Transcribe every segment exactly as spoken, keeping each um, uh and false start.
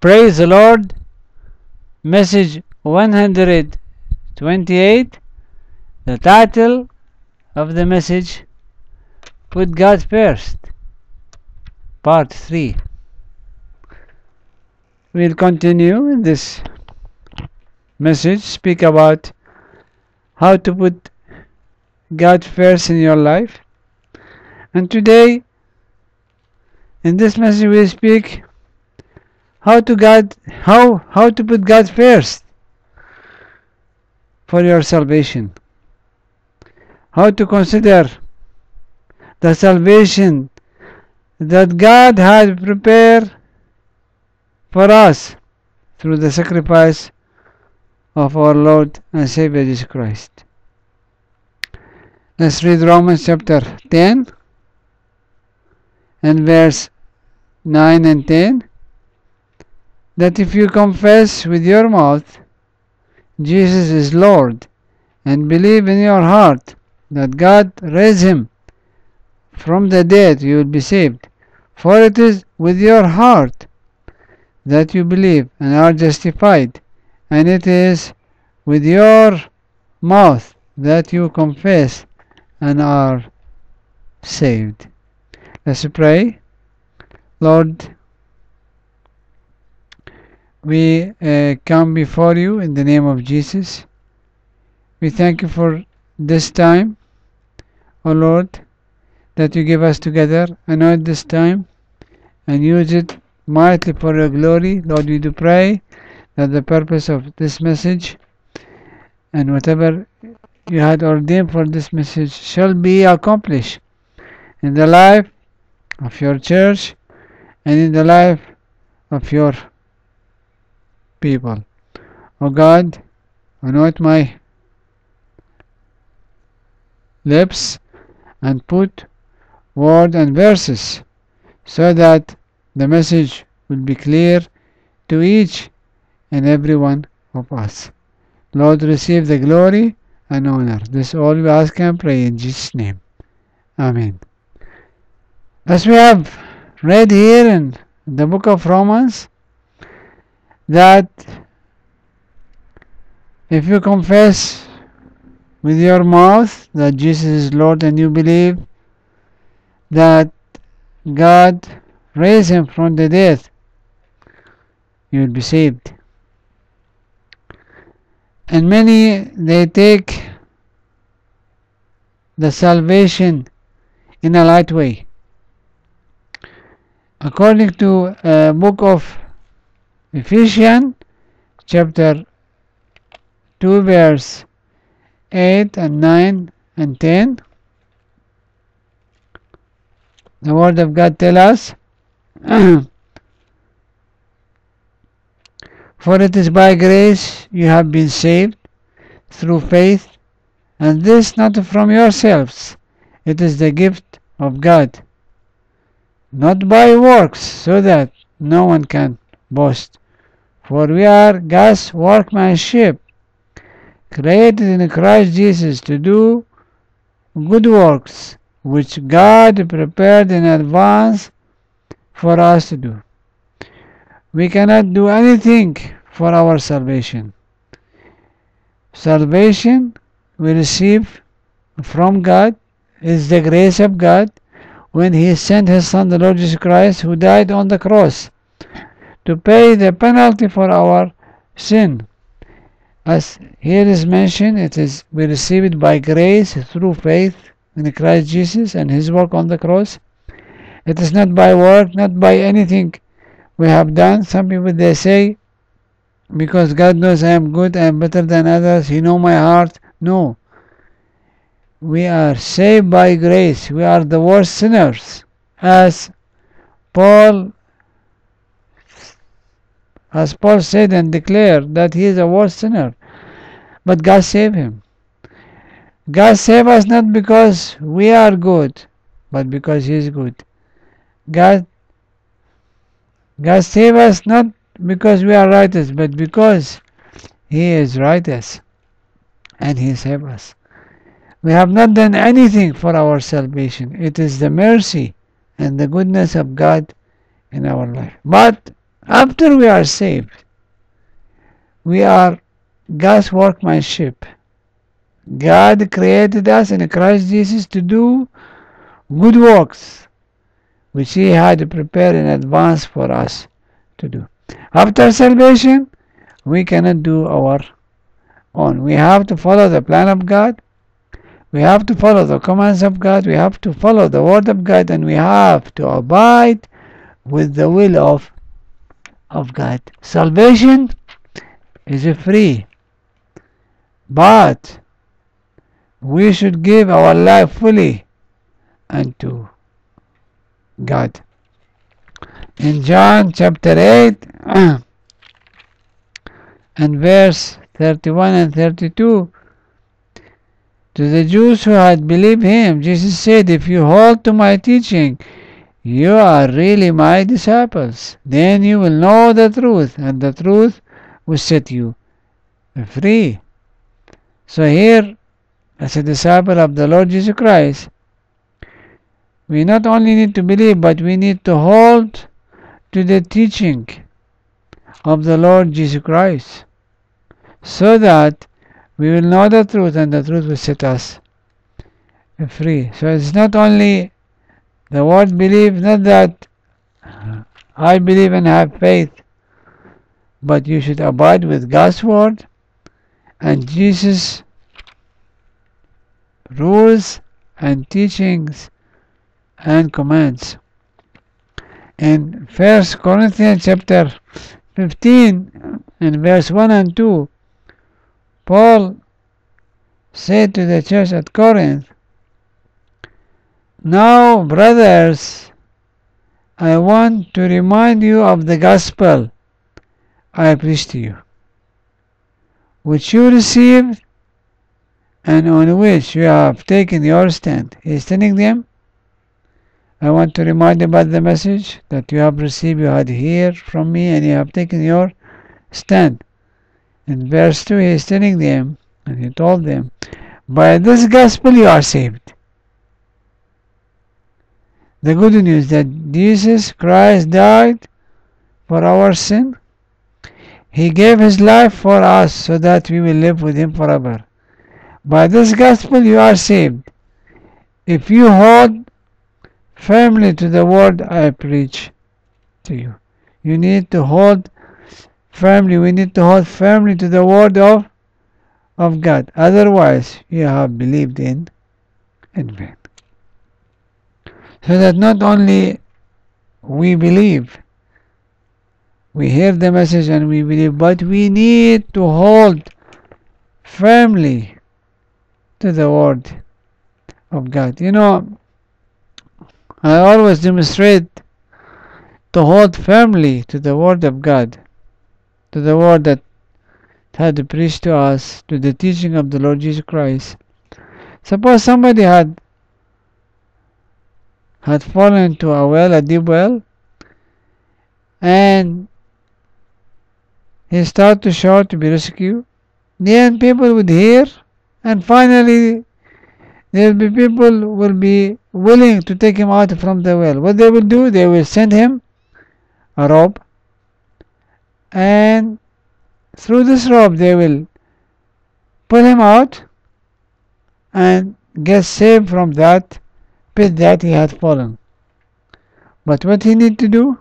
Praise the Lord. Message one hundred twenty-eight. The title of the message, Put God First, Part three. We'll continue in this message, speak about how to put God first in your life. And today, in this message, we speak how to God, how how to put God first for your salvation. How to consider the salvation that God had prepared for us through the sacrifice of our Lord and Savior Jesus Christ. Let's read Romans chapter ten and verse nine and ten. That if you confess with your mouth Jesus is Lord and believe in your heart that God raised him from the dead, you will be saved. For it is with your heart that you believe and are justified, and it is with your mouth that you confess and are saved. Let's pray. Lord, we uh, come before you in the name of Jesus. We thank you for this time, O Lord, that you give us together. Anoint this time and use it mightily for your glory. Lord, we do pray that the purpose of this message and whatever you had ordained for this message shall be accomplished in the life of your church and in the life of your people. O God, anoint my lips and put word and verses so that the message will be clear to each and every one of us. Lord, receive the glory and honor. This all we ask and pray in Jesus' name. Amen. As we have read here in the book of Romans, that if you confess with your mouth that Jesus is Lord and you believe that God raised him from the dead, you will be saved. And many, they take the salvation in a light way. According to a book of Ephesians chapter two verse eight and nine and ten, the word of God tells us, for it is by grace you have been saved through faith, and this not from yourselves, it is the gift of God, not by works, so that no one can boast. For we are God's workmanship, created in Christ Jesus to do good works, which God prepared in advance for us to do. We cannot do anything for our salvation. Salvation we receive from God is the grace of God when He sent His Son, the Lord Jesus Christ, who died on the cross to pay the penalty for our sin. As here is mentioned, it is we receive it by grace through faith in Christ Jesus and His work on the cross. It is not by work, not by anything we have done. Some people they say, because God knows I am good, I am better than others, He knows my heart. No. We are saved by grace. We are the worst sinners. As Paul As Paul said and declared that he is a worst sinner. But God saved him. God saved us not because we are good, but because He is good. God, God saved us not because we are righteous, but because He is righteous. And He saved us. We have not done anything for our salvation. It is the mercy and the goodness of God in our life. But After we are saved, we are God's workmanship. God created us in Christ Jesus to do good works, which He had prepared in advance for us to do. After salvation, we cannot do our own. We have to follow the plan of God. We have to follow the commands of God. We have to follow the word of God, and we have to abide with the will of, of God. Salvation is free, but we should give our life fully unto God. In John chapter eight and verse thirty-one and thirty-two, to the Jews who had believed him, Jesus said, if you hold to my teaching, you are really my disciples. Then you will know the truth, and the truth will set you free. So here, as a disciple of the Lord Jesus Christ, we not only need to believe, but we need to hold to the teaching of the Lord Jesus Christ, so that we will know the truth, and the truth will set us free. So it's not only the word believe, not that I believe and have faith, but you should abide with God's word and Jesus' rules and teachings and commands. In First Corinthians chapter fifteen and verse one and two, Paul said to the church at Corinth, now, brothers, I want to remind you of the gospel I preached to you, which you received and on which you have taken your stand. He is telling them, I want to remind you about the message that you have received, you had heard from me, and you have taken your stand. In verse two, he is telling them, and he told them, by this gospel you are saved. The good news that Jesus Christ died for our sin. He gave his life for us so that we will live with him forever. By this gospel you are saved, if you hold firmly to the word I preach to you. You need to hold firmly, we need to hold firmly to the word of, of God. Otherwise, you have believed in, in vain. So that not only we believe, we hear the message and we believe, but we need to hold firmly to the word of God. You know, I always demonstrate to hold firmly to the word of God, to the word that had preached to us, to the teaching of the Lord Jesus Christ. Suppose somebody had had fallen into a well, a deep well, and he started to shout to be rescued. Then people would hear, and finally there will be people who will be willing to take him out from the well. What they will do, they will send him a rope, and through this rope they will pull him out and get saved from that pit that he had fallen. But what he need to do,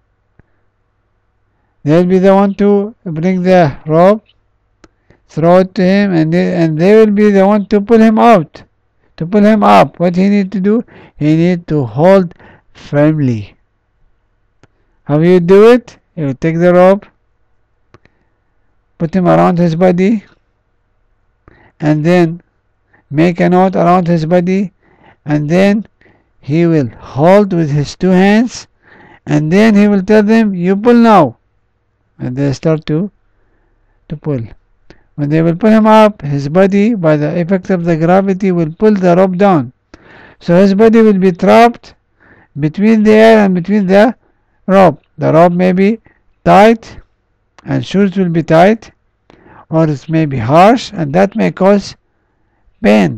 they will be the one to bring the rope, throw it to him, and they, and they will be the one to pull him out, to pull him up. What he need to do, he need to hold firmly. How you do it? You take the rope, put him around his body, and then make a knot around his body, and then he will hold with his two hands, and then he will tell them, you pull now, and they start to to pull. When they will pull him up, his body, by the effect of the gravity, will pull the rope down, so his body will be trapped between the air and between the rope. The rope may be tight, and shoes will be tight, or it may be harsh, and that may cause pain.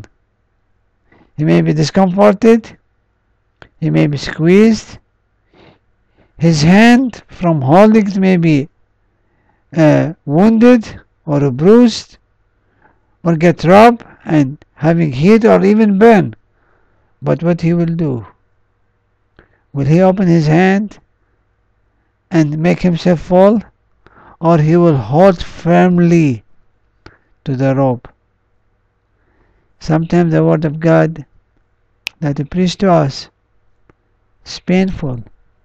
He may be discomforted, he may be squeezed, his hand from holding it may be uh, wounded or bruised or get rubbed and having heat or even burn. But what he will do? Will he open his hand and make himself fall? Or he will hold firmly to the rope? Sometimes the word of God that he preached to us is painful.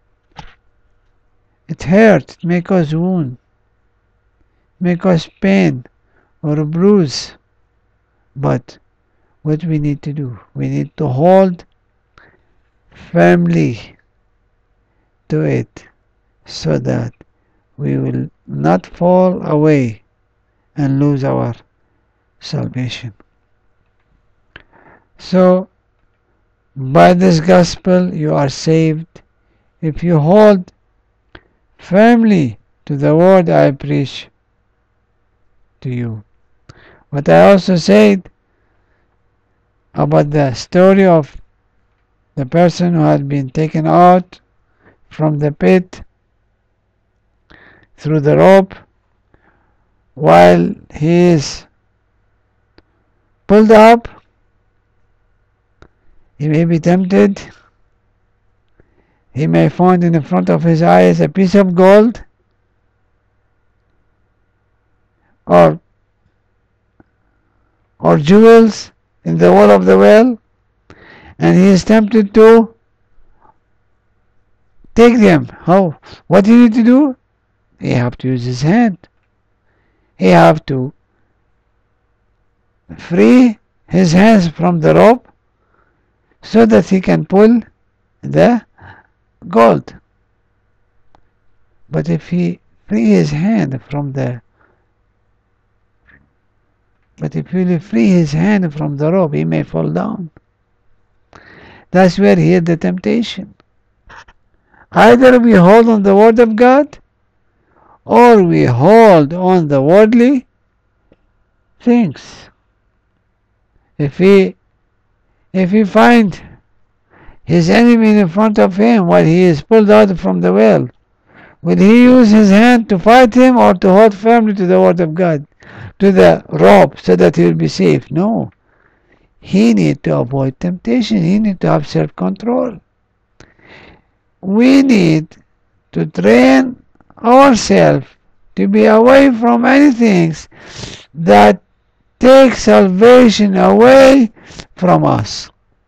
It hurts, it may cause wound, may cause pain or a bruise. But what we need to do, we need to hold firmly to it so that we will not fall away and lose our salvation. So, by this gospel you are saved if you hold firmly to the word I preach to you. But I also said about the story of the person who had been taken out from the pit through the rope while he is pulled up. He may be tempted. He may find in the front of his eyes a piece of gold or or jewels in the wall of the well, and he is tempted to take them. How? What do you need to do? He have to use his hand. He have to free his hands from the rope so that he can pull the gold. But if he free his hand from the but if he free his hand from the rope, he may fall down. That's where he had the temptation. Either we hold on the word of God, or we hold on the worldly things. If he if he find his enemy in front of him while he is pulled out from the well, will he use his hand to fight him or to hold firmly to the word of God, to the rope, so that he will be safe? No. He need to avoid temptation. He need to have self-control. We need to train ourselves to be away from anything that takes salvation away from us.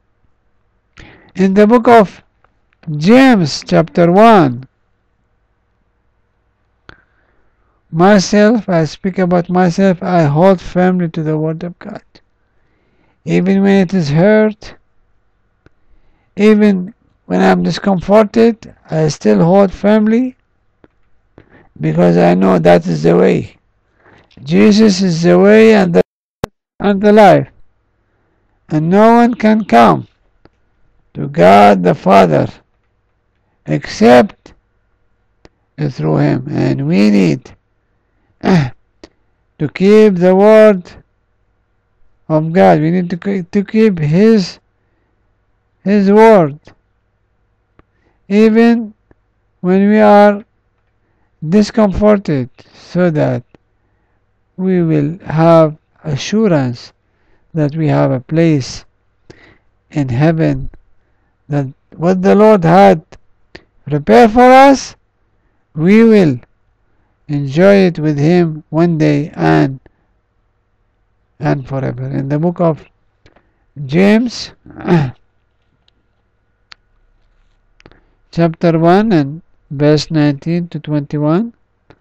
In the book of James chapter one, myself, I speak about myself, I hold firmly to the word of God. Even when it is hurt, even when I'm discomforted, I still hold firmly because I know that is the way. Jesus is the way and the, and the life. And no one can come to God the Father except through him. And we need uh, to keep the word of God. We need to, to keep his his word. Even when we are discomforted, so that we will have assurance that we have a place in heaven, that what the Lord had prepared for us, we will enjoy it with him one day and and forever. In the book of James chapter one and verse nineteen to twenty-one,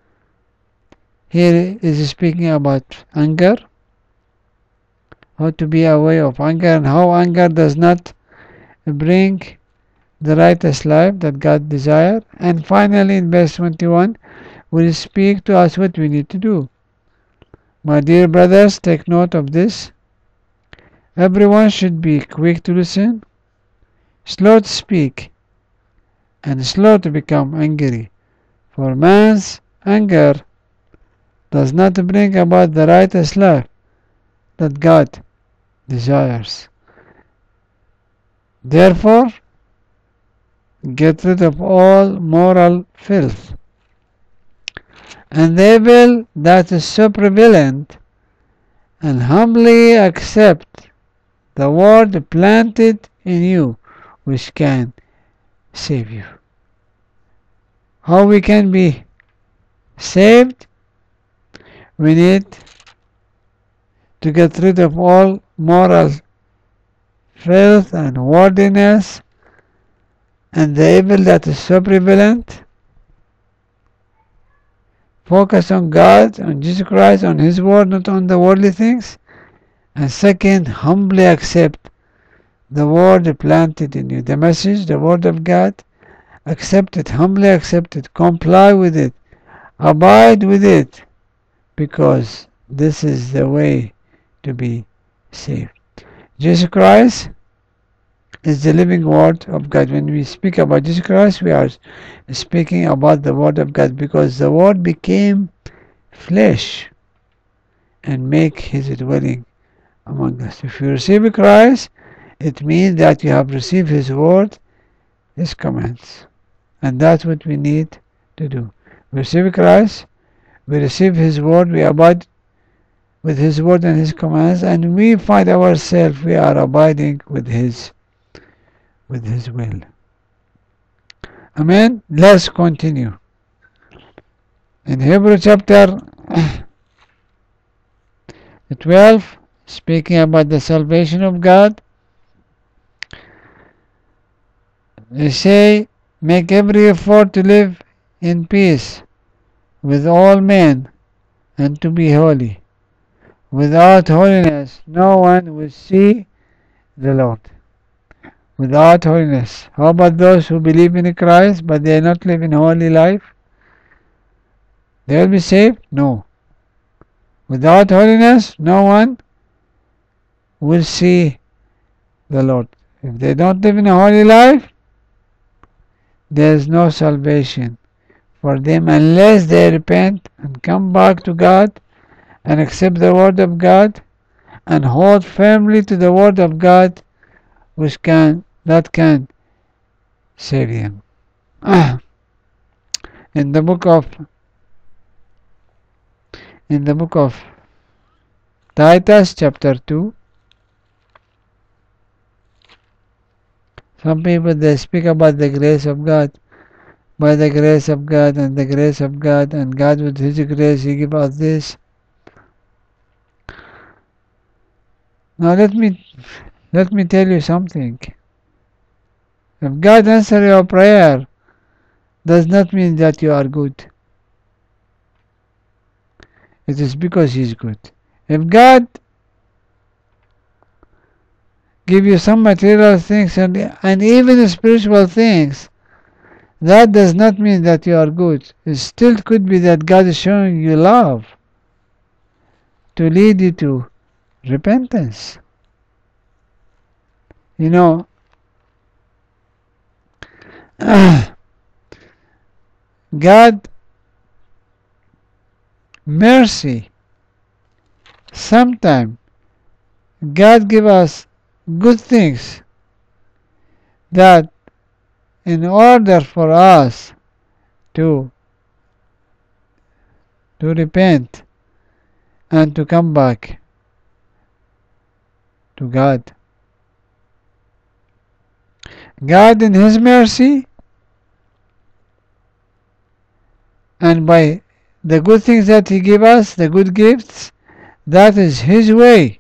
here is speaking about anger, how to be aware of anger, and how anger does not bring the righteous life that God desires. And finally in verse twenty-one will speak to us what we need to do. My dear brothers, take note of this. Everyone should be quick to listen, slow to speak, and slow to become angry. For man's anger does not bring about the righteous life that God desires. Therefore, get rid of all moral filth and the evil that is so prevalent, and humbly accept the word planted in you, which can save you. How we can be saved? We need to get rid of all moral filth and worldliness and the evil that is so prevalent. Focus on God, on Jesus Christ, on His Word, not on the worldly things. And second, humbly accept the Word planted in you. The message, the Word of God, accept it, humbly accept it, comply with it, abide with it, because this is the way to be saved. Jesus Christ is the living Word of God. When we speak about Jesus Christ, we are speaking about the Word of God, because the Word became flesh and make His dwelling among us. If you receive Christ, it means that you have received His Word, His commands. And that's what we need to do. We receive Christ, we receive His Word, we abide with His Word and His commands, and we find ourselves, we are abiding with His with His will. Amen. Let's continue. In Hebrew chapter twelve, speaking about the salvation of God, they say, make every effort to live in peace with all men and to be holy. Without holiness, no one will see the Lord. Without holiness. How about those who believe in Christ but they are not living a holy life? They will be saved? No. Without holiness, no one will see the Lord. If they don't live in a holy life, there is no salvation for them unless they repent and come back to God and accept the Word of God and hold firmly to the Word of God, which can that can save them. In the book of in the book of Titus chapter two, some people they speak about the grace of God. By the grace of God and the grace of God, and God with His grace He give us this. Now let me let me tell you something. If God answers your prayer, does not mean that you are good. It is because He is good. If God give you some material things and, and even spiritual things, that does not mean that you are good. It still could be that God is showing you love to lead you to repentance. You know, God mercy. Sometimes God give us good things that in order for us to to repent and to come back to God. God in His mercy and by the good things that He give us, the good gifts, that is His way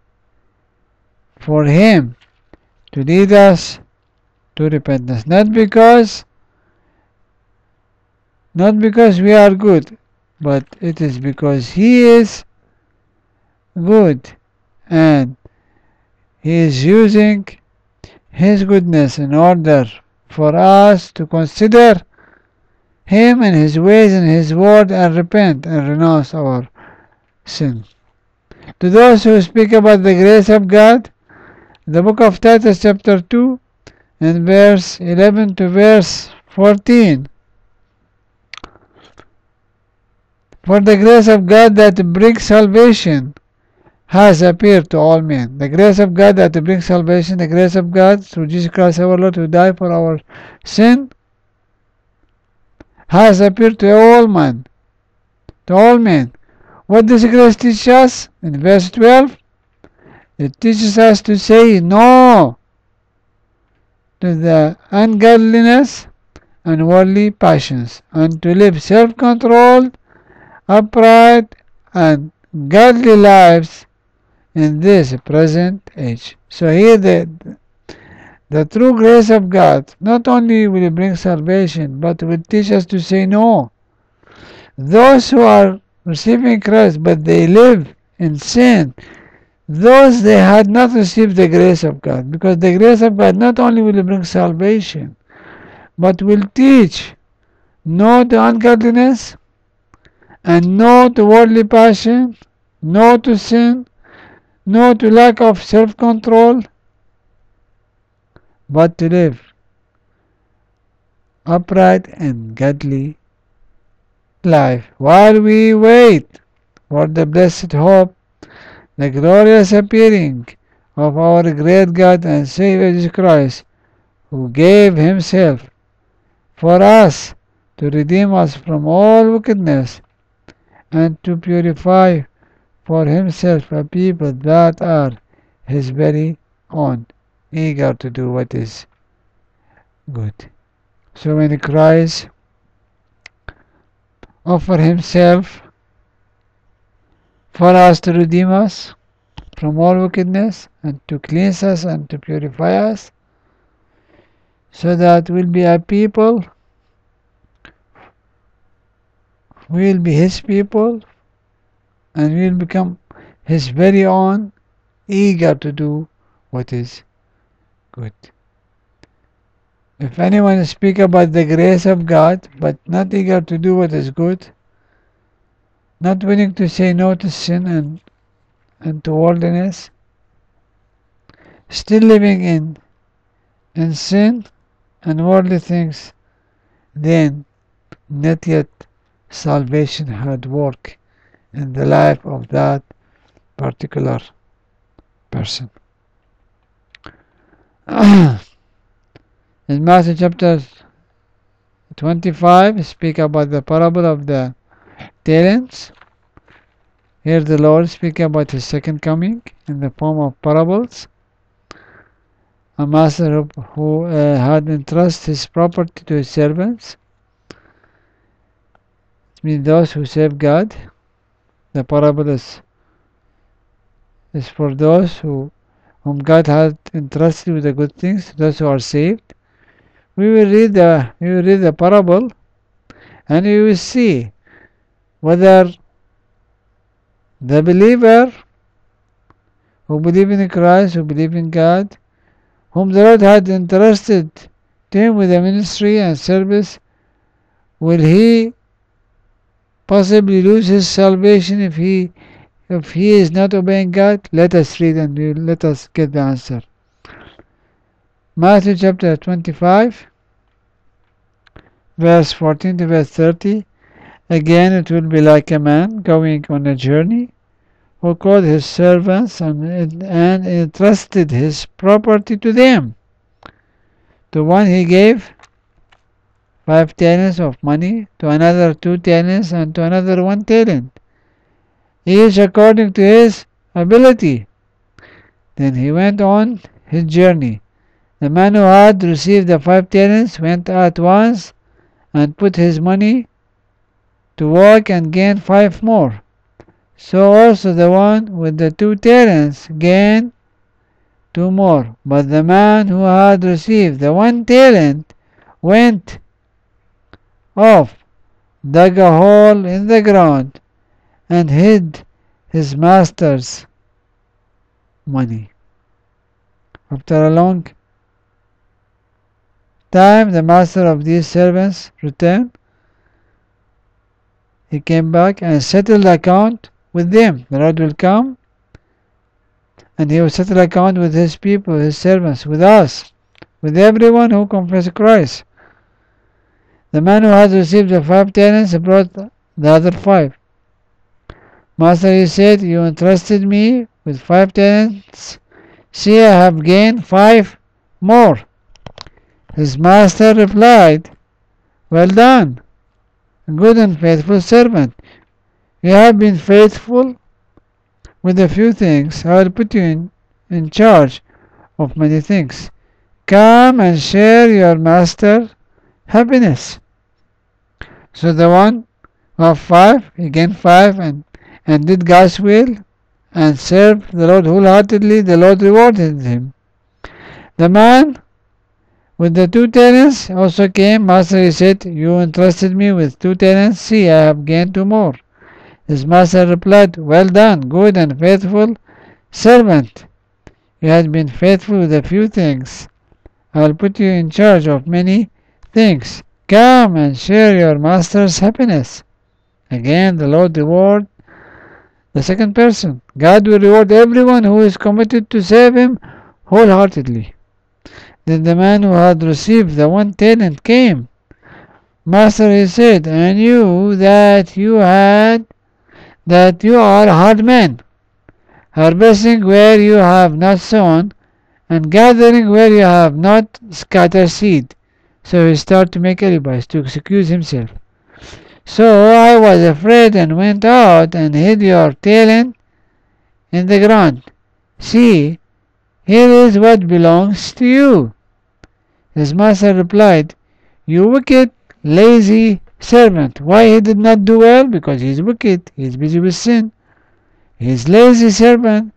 for Him to lead us to repentance. Not because not because we are good, but it is because He is good and He is using His goodness in order for us to consider Him and His ways and His word and repent and renounce our sin. To those who speak about the grace of God, the book of Titus chapter two and verse eleven to verse fourteen. For the grace of God that brings salvation has appeared to all men. The grace of God that brings salvation, the grace of God through Jesus Christ our Lord who died for our sin, has appeared to all men. To all men. What does grace teach us? In verse twelve, it teaches us to say no to the ungodliness and worldly passions, and to live self-controlled, upright, and godly lives in this present age. So here the, the true grace of God not only will bring salvation, but will teach us to say no. Those who are receiving Christ, but they live in sin, those they had not received the grace of God, because the grace of God not only will bring salvation, but will teach no to ungodliness, and no to worldly passion, no to sin, no to lack of self-control, but to live upright and godly life while we wait for the blessed hope, the glorious appearing of our great God and Savior Jesus Christ, who gave himself for us to redeem us from all wickedness and to purify for himself a people that are his very own, eager to do what is good. So when Christ offered himself for us to redeem us from all wickedness and to cleanse us and to purify us, so that we'll be a people, we'll be his people, and we'll become his very own, eager to do what is good. If anyone speak about the grace of God, but not eager to do what is good, not willing to say no to sin and, and to worldliness, still living in, in sin and worldly things, then not yet salvation had work in the life of that particular person. In Matthew chapter twenty-five, speak about the parable of the talents. Here the Lord speak about his second coming in the form of parables. A master who, who uh, had entrusted his property to his servants. It means those who serve God. The parable is, is for those who whom God had entrusted with the good things, those who are saved. We will read the we will read the parable, and we will see whether the believer who believe in Christ, who believe in God, whom the Lord had entrusted to him with the ministry and service, will he possibly lose his salvation if he if he is not obeying God? Let us read and we, let us get the answer. Matthew chapter twenty-five, verse fourteen to verse thirty. Again, it will be like a man going on a journey, who called his servants and, and entrusted his property to them. To one he gave five talents of money, to another two talents, and to another one talent, each according to his ability. Then he went on his journey. The man who had received the five talents went at once and put his money to work and gained five more. So also the one with the two talents gained two more. But the man who had received the one talent went off, dug a hole in the ground, and hid his master's money. After a long time, the master of these servants returned. He came back and settled the account with them. The Lord will come and he will settle account with his people, his servants, with us, with everyone who confesses Christ. The man who has received the five talents brought the other five. Master, he said, you entrusted me with five talents. See, I have gained five more. His master replied, Well done, good and faithful servant. You have been faithful with a few things. I will put you in, in charge of many things. Come and share your master's happiness. So the one who had five, he gained five and, and did God's will and served the Lord wholeheartedly. The Lord rewarded him. The man with the two talents also came. Master, he said, You entrusted me with two talents. See, I have gained two more. His master replied, Well done, good and faithful servant. You had been faithful with a few things. I will put you in charge of many things. Come and share your master's happiness. Again, the Lord reward the second person. God will reward everyone who is committed to serve him wholeheartedly. Then the man who had received the one talent came. Master, he said, I knew that you had that you are a hard man, harvesting where you have not sown, and gathering where you have not scattered seed. So he started to make alibis to excuse himself. So I was afraid and went out and hid your talent in the ground. See, here is what belongs to you. His master replied, You wicked, lazy servant. Why he did not do well? Because he is wicked. He is busy with sin. He is lazy servant.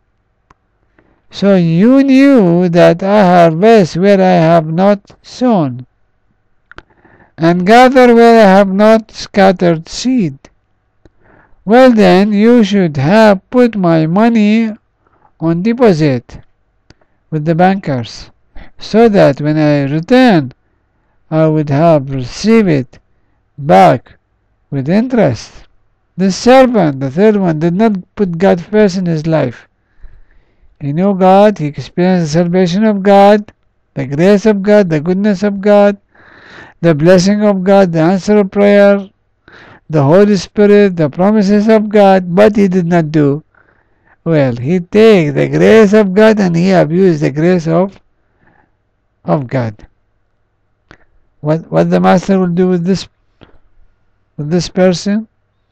So you knew that I harvest where I have not sown, and gather where I have not scattered seed. Well then, you should have put my money on deposit with the bankers, so that when I return, I would have received it back with interest. The servant, the third one, did not put God first in his life. He knew God, he experienced the salvation of God, the grace of God, the goodness of God, the blessing of God, the answer of prayer, the Holy Spirit, the promises of God, but he did not do well. He take the grace of God and he abused the grace of, of God. What, what the master will do with this, with this person?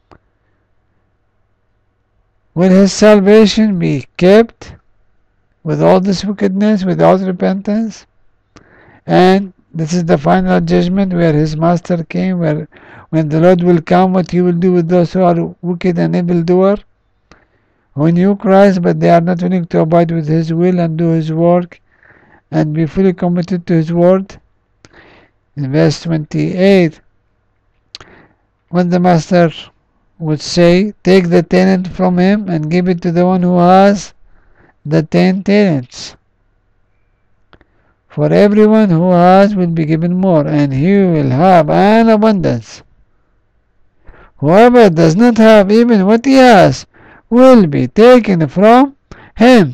Will his salvation be kept with all this wickedness, without repentance? And this is the final judgment where his master came, where when the Lord will come, what he will do with those who are wicked and evildoer, who knew Christ, but they are not willing to abide with his will and do his work and be fully committed to his word. In verse twenty-eight, when the master would say, Take the talent from him and give it to the one who has the ten talents. For everyone who has will be given more, and he will have an abundance. Whoever does not have even what he has will be taken from him.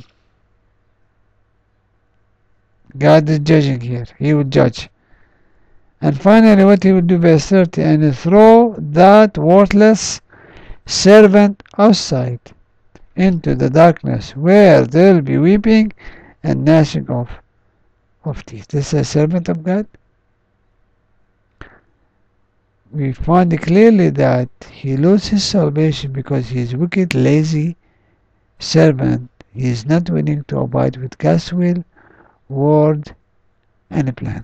God is judging here. He will judge. And finally, what he will do, verse thirty, and throw that worthless servant outside into the darkness, where there will be weeping and gnashing of, of teeth. This is a servant of God. We find clearly that he loses his salvation because he is wicked, lazy servant. He is not willing to abide with God's will, word, and plan.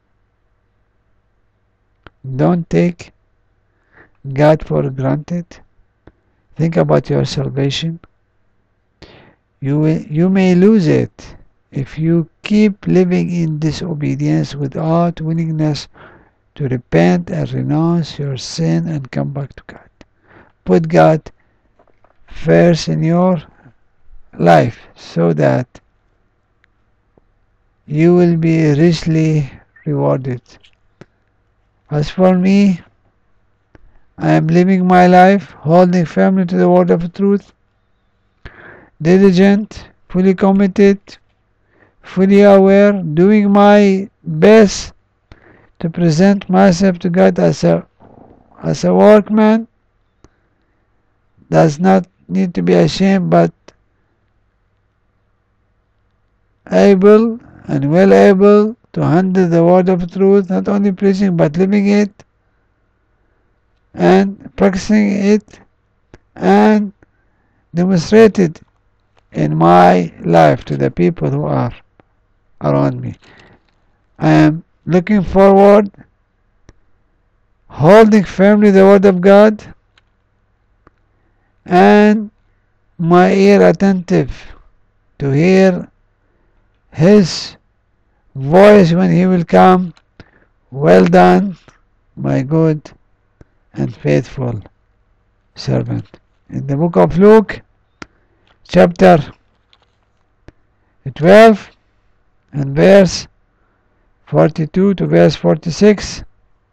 Don't take God for granted. Think about your salvation. You, will, you may lose it if you keep living in disobedience without willingness to repent and renounce your sin and come back to God. Put God first in your life so that you will be richly rewarded. As for me, I am living my life holding firmly to the word of truth, diligent, fully committed, fully aware, doing my best to present myself to God as a as a workman. Does not need to be ashamed, but able and well able to handle the word of truth, not only preaching but living it and practicing it and demonstrate it in my life to the people who are around me. I am looking forward, holding firmly the word of God and my ear attentive to hear his voice when he will come. Well done, my good and faithful servant. In the book of Luke, chapter twelve and verse forty-two to verse forty-six,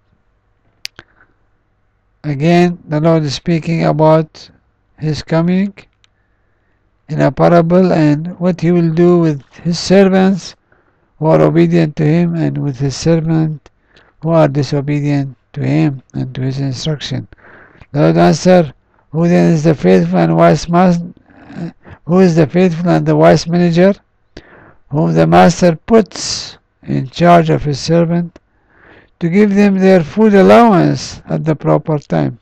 again the Lord is speaking about his coming in a parable and what he will do with his servants who are obedient to him and with his servants who are disobedient to him and to his instruction. The Lord answered, who then is the faithful and wise master? Who is the faithful and the wise manager, whom the master puts in charge of his servant to give them their food allowance at the proper time?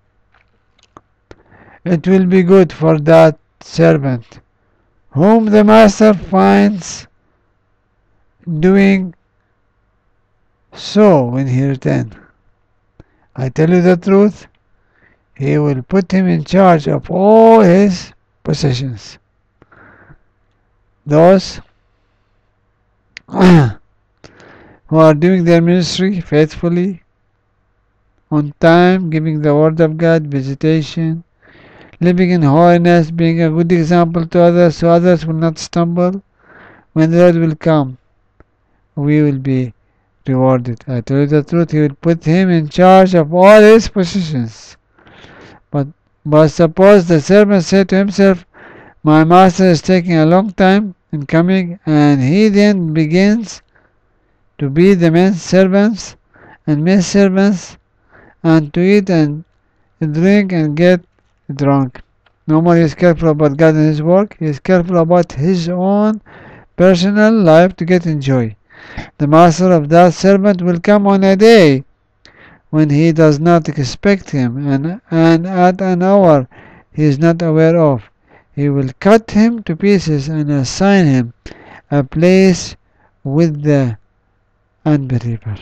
It will be good for that servant whom the master finds doing so when he returns. I tell you the truth, he will put him in charge of all his possessions. Those who are doing their ministry faithfully, on time, giving the word of God, visitation, living in holiness, being a good example to others so others will not stumble. When the Lord will come, we will be rewarded. I tell you the truth, he will put him in charge of all his possessions. But, but suppose the servant said to himself, my master is taking a long time in coming, and he then begins to beat the men servants and maid servants, and to eat and drink and get drunk. No more he is careful about God and his work, he is careful about his own personal life to get enjoy. The master of that servant will come on a day when he does not expect him, and, and at an hour he is not aware of. He will cut him to pieces and assign him a place with the unbeliever.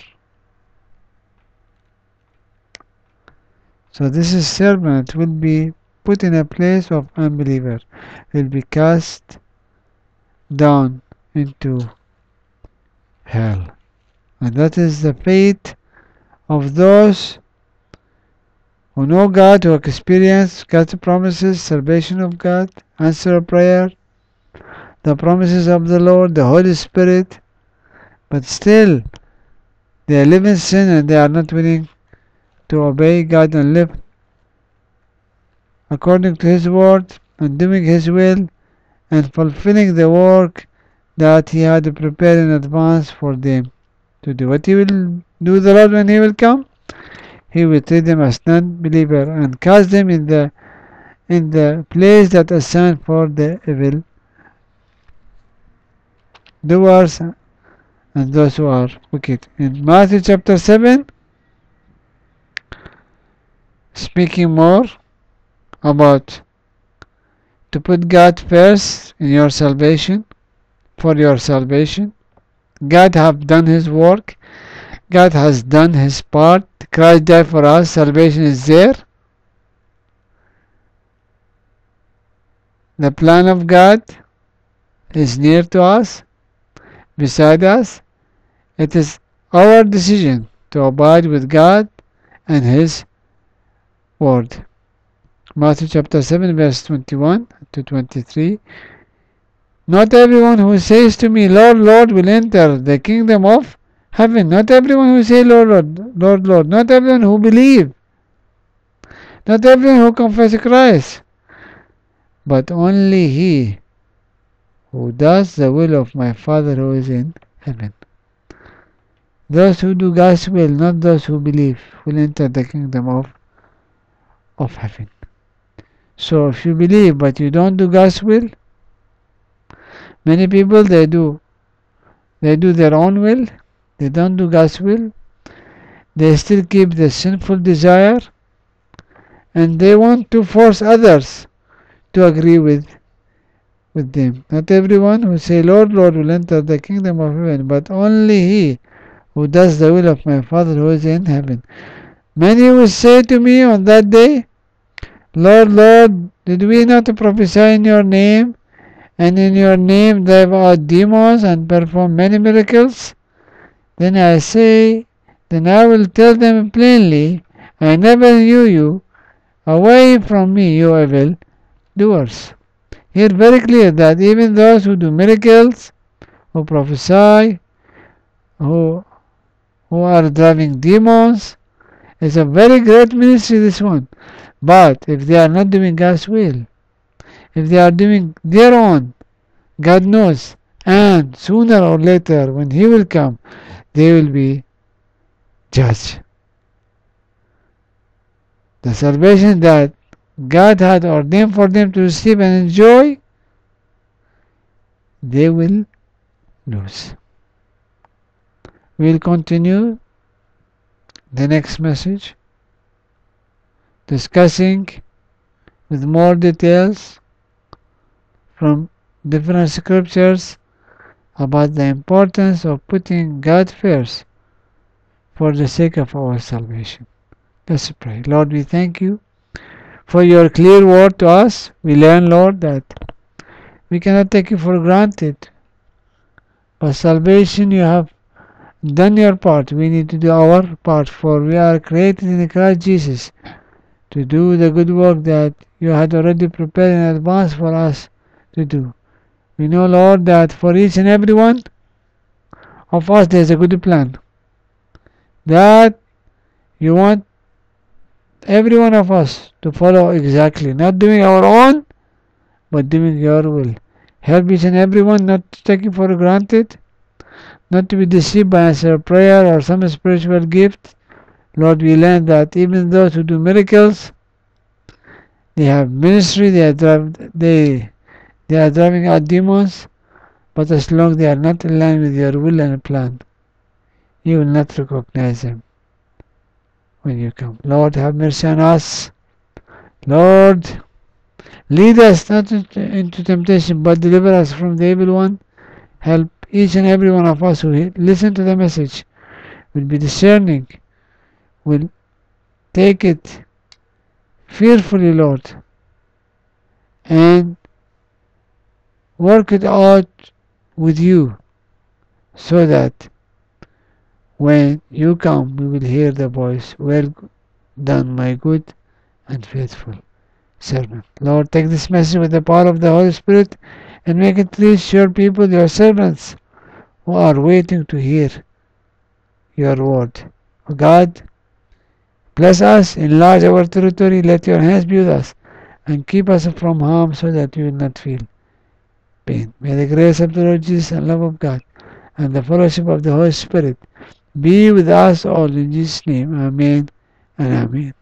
So this is servant will be put in a place of unbeliever, will be cast down into hell. And that is the fate of those who know God, who experience God's promises, salvation of God, answer of prayer, the promises of the Lord, the Holy Spirit, but still they live in sin and they are not willing to obey God and live according to his word and doing his will and fulfilling the work that he had prepared in advance for them to do. What he will do the Lord when he will come? He will treat them as non-believer and cast them in the in the place that is assigned for the evil doers and those who are wicked. In Matthew chapter seven, speaking more about to put God first in your salvation, for your salvation. God have done his work. God has done his part. Christ died for us. Salvation is there. The plan of God is near to us, beside us. It is our decision to abide with God and his word. Matthew chapter seven verse twenty-one to twenty-three. Not everyone who says to me, Lord, Lord, will enter the kingdom of heaven. Not everyone who says, Lord, Lord, Lord, Lord. Not everyone who believes. Not everyone who confesses Christ. But only he who does the will of my Father who is in heaven. Those who do God's will, not those who believe, will enter the kingdom of, of heaven. So if you believe but you don't do God's will, Many people, they do they do their own will. They don't do God's will. They still keep the sinful desire, and they want to force others to agree with with them. Not everyone who say, Lord, Lord, will enter the kingdom of heaven, but only he who does the will of my Father who is in heaven. Many will say to me on that day, Lord, Lord, did we not prophesy in your name, and in your name drive out demons and perform many miracles? Then I say, then I will tell them plainly, I never knew you. Away from me, you evil doers. Here very clear that even those who do miracles, who prophesy, who, who are driving demons, is a very great ministry, this one. But if they are not doing God's will, if they are doing their own, God knows, and sooner or later when He will come, they will be judged. The salvation that God had ordained for them to receive and enjoy, they will lose. We will continue the next message, discussing with more details from different scriptures about the importance of putting God first for the sake of our salvation. Let's pray. Lord, we thank you for your clear word to us. We learn, Lord, that we cannot take you for granted. For salvation, you have done your part. We need to do our part, for we are created in Christ Jesus to do the good work that you had already prepared in advance for us to do. We know, Lord, that for each and every one of us there is a good plan, that you want every one of us to follow exactly, not doing our own, but doing your will. Help each and every one not to take it for granted, not to be deceived by answer prayer or some spiritual gift. Lord, we learn that even those who do miracles, they have ministry, they are, drive, they, they are driving out demons, but as long as they are not in line with your will and plan, you will not recognize them when you come. Lord, have mercy on us. Lord, lead us not into temptation, but deliver us from the evil one. Help each and every one of us who listen to the message, will be discerning, will take it fearfully, Lord, and work it out with you, so that when you come, we will hear the voice, well done, my good and faithful servant. Lord, take this message with the power of the Holy Spirit and make it reach your people, your servants, who are waiting to hear your word. Oh God, bless us, enlarge our territory, let your hands be with us, and keep us from harm so that we will not feel pain. May the grace of the Lord Jesus and love of God and the fellowship of the Holy Spirit be with us all in Jesus' name. Amen and amen.